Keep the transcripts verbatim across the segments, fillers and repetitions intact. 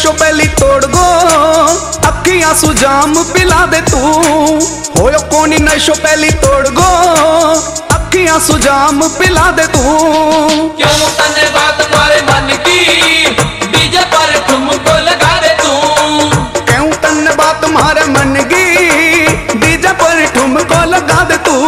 नशो पहली तोड़ गो, अखियां सुजाम पिला दे तू। होयो कोनी नशो पहली तोड़ गो, अखियां सुजाम पिला दे तू। क्यों तने बात मारे मन की, डीजे पर ठुमको लगा दे तू। क्यों तने बात मारे मन की, डीजे पर ठुमको लगा दे तू।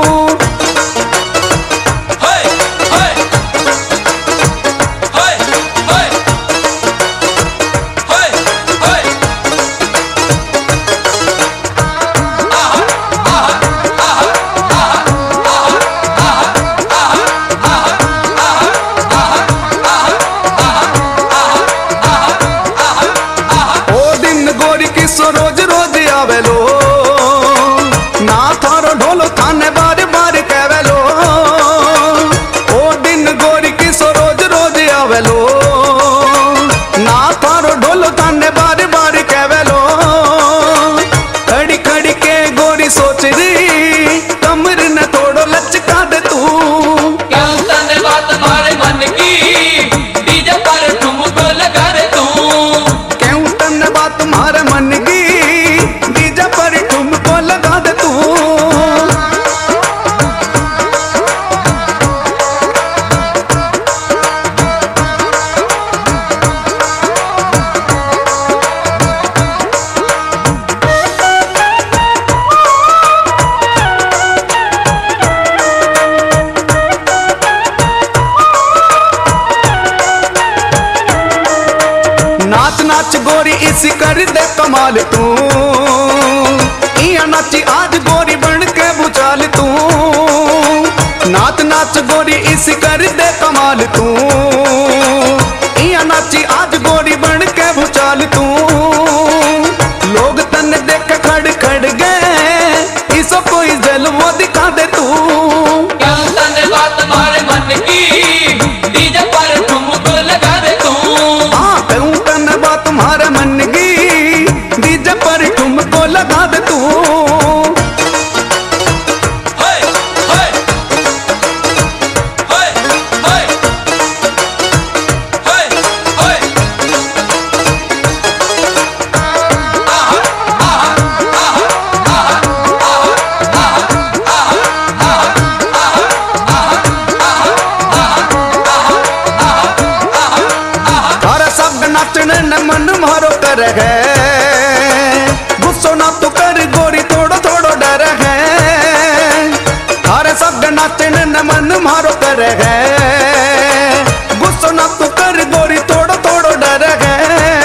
रोज रोज आवेलो ना थारो ढोलो थाने बार बार कहवेलो। ओ दिन गोरी किसो रोज रोज आवेलो ना थारो ढोलो थाने बार बार कहवेलो। खड़ी खड़ी के गोरी सोच रही कमर न थोड़ो लचका दे तू। क्यों तने बात मारे मन की, डीजे पर ठुमको लगा दे तू। क्यों तने बात मारे मन की, नाच नाच गोरी इसी कर दे कमाल तू। इया नाची आज गोरी बन के भूचाल तू। नाच नाच गोरी इसी कर दे कमाल तू। इया नाची आज गोरी बन के भूचाल तू। लोग तन देख खड़ खड़ गए, इसो कोई जलवा दिखा दे तू। क्यों तने बात मारे मन की, डीजे पर ठुमको लगा दे तू। हाँ क्यों तने बात मारे मन की, डीजे पर ठुमको लगा दे तू। नाचने न मन मारो कर है, गुस्सो ना तो कर गोरी थोड़ो थोड़ो डर है। थारे सब नाचने न मन मारो कर है, गुस्सो ना तो कर गोरी थोड़ो थोड़ो डर है।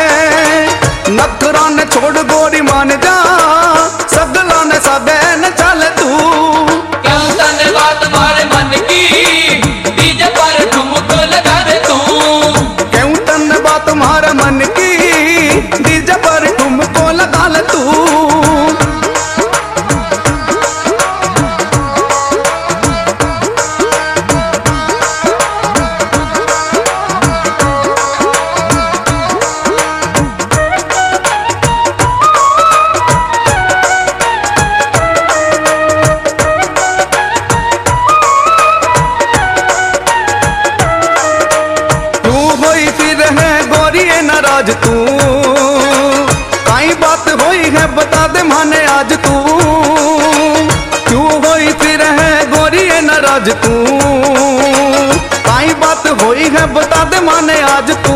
नखरा ने छोड़ गोरी मान जा, सगला ने सबे न चल तू। क्यों तने बात मारे मन की, डीजे पर ठुमको लगा दे तू। क्यों तने बात मारे मन की, डीजे पर ठुमको लगा ले तू। नाराज तू काई बात होई है बता दे माने आज तू। क्यों होई फिर है गोरी नाराज तू, काई बात होई है बता दे माने आज तू।